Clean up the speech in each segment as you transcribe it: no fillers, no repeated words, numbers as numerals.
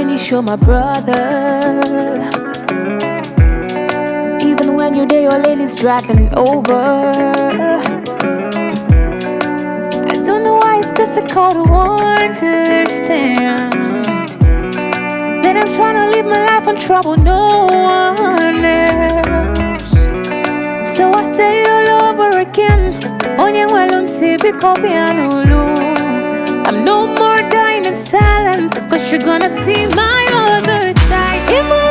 show my brother. Even when your day your lane is dragging over. I don't know why it's difficult to understand that I'm trying to live my life and trouble no one else. So I say all over again, I'm no more dying in silence, cause you're gonna see my other side.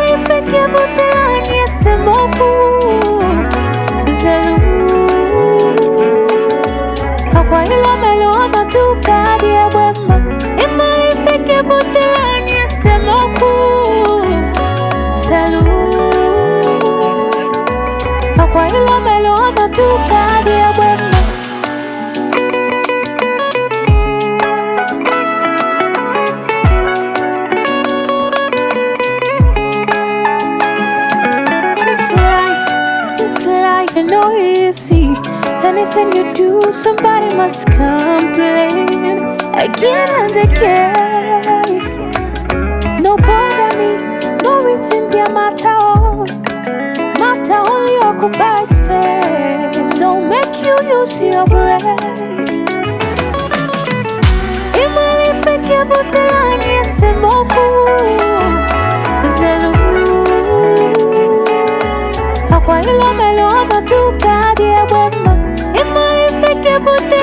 No easy. Anything you do, somebody must complain again and again. No bother me, no reason there matter only occupies space. So make you use your brain. Imali fake but the line yes and Aqua ilo melo tu kadie wema. Imali fake but